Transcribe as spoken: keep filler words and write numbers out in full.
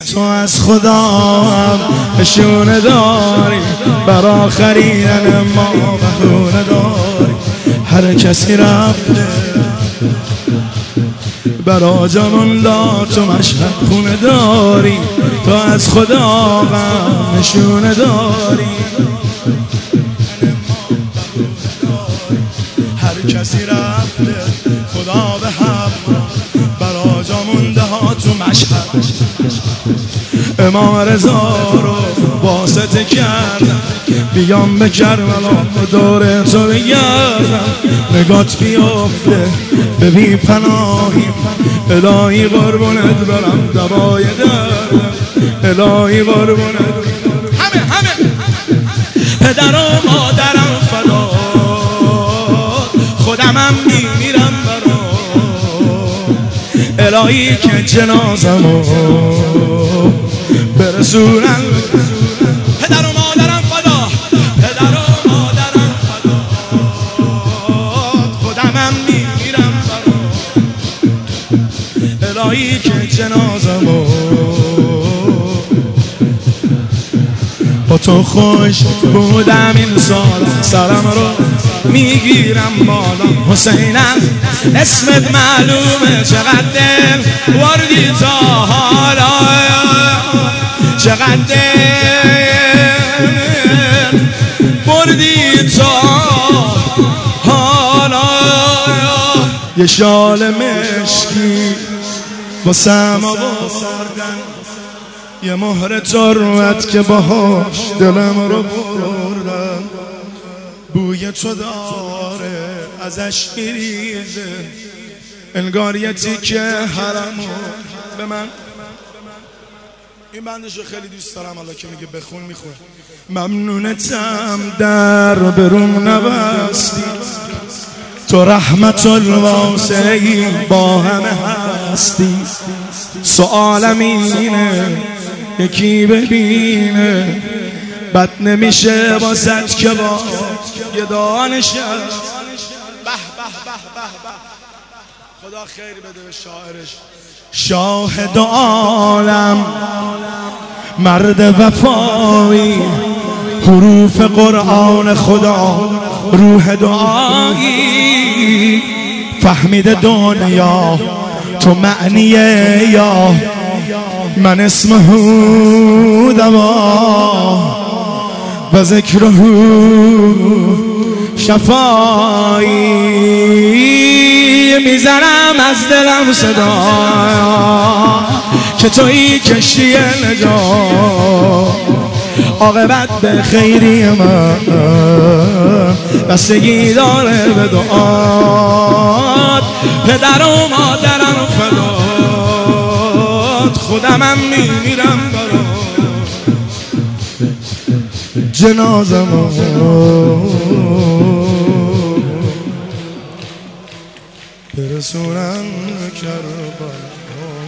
تو از خدا هم نشونه داری، برا خریدن ما بهونه داری. هر کسی رفته برا جانون داد، تو مشهد خونه داری، تو از خدا غم نشونه داری. هر کسی رفته خدا به هم برا جا مونده ها تو مشهد. امام رضا رو واسطه کردم بیام به کربلا دور تو بگردم. نگات بیافته به بی پناهیم، الهی قربونت برم دوای دردم، الهی قربونت. همه همه پدر و مادرم فدا، خودمم میمیرم برا، الهی که جنازمو برسونن. پدر و مادرم فدا، پدر و مادرم فدا، خودمم میمیرم برا، الهی که جنازمو با تو خوش بودم این سال، سرم رو میگیرم بالا. حسینم اسمت معلومه، چقدر دل وردی تا حالا، چقدر دل بردی تا حالا. یه شال مشکی واسم آوردن، یه مهر تربت که باهاش دلم رو بردن. بوی تو داره ازش میریزه، انگار یه تیکه حرمو به من. این بندشو خیلی دوست دارم، حالا که میگه بخون میخون. ممنونتم در بروم نبستی، تو رحمت الواسعی با همه هستی. سوالم اینه یکی ببینه، بد نمیشه واسط که با یه دانش. به به به به به، خدا خیر بده به شاعرش. شاهد عالم مرد وفایی، حروف قرآن خدا روح دعایی. فهمیده دنیا تو معنیه یا من اسمه دوا و ذکره شفایی. میزنم از دلم صدا که تویی کشتی نجات، عاقبت به خیری من بستگی داره به دعات. پدر و مادرم فدات، خودمم میمیرم برا جنازمو برسونن کربلا.